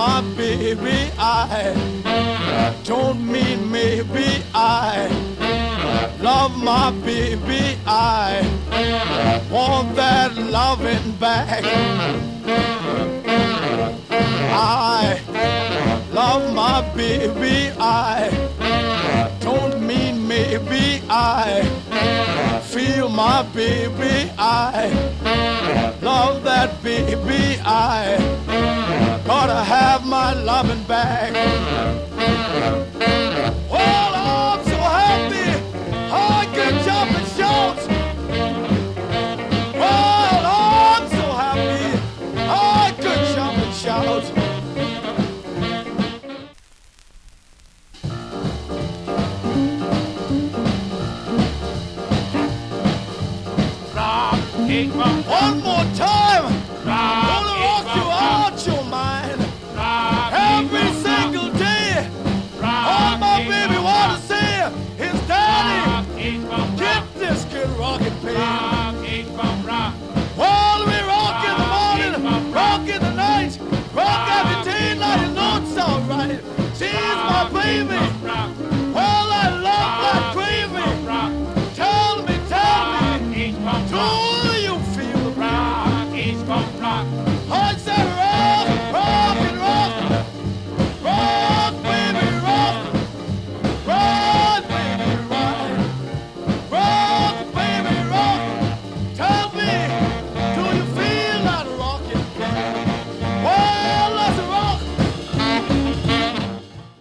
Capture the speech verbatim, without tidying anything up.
my baby, I don't mean maybe. I love my baby, I want that loving back. I love my baby, I don't mean maybe. I feel my baby, I love that baby, I gotta have my loving back. Well, I'm so happy I can jump and shout. Well, I'm so happy I could jump and shout. One more time, gonna rock you out your mind. Every single day, all my baby wanna say is, Daddy, get this kid rockin' pain. While we rock in the morning, rock in the night, rock every day like you know it's alright. She's my baby.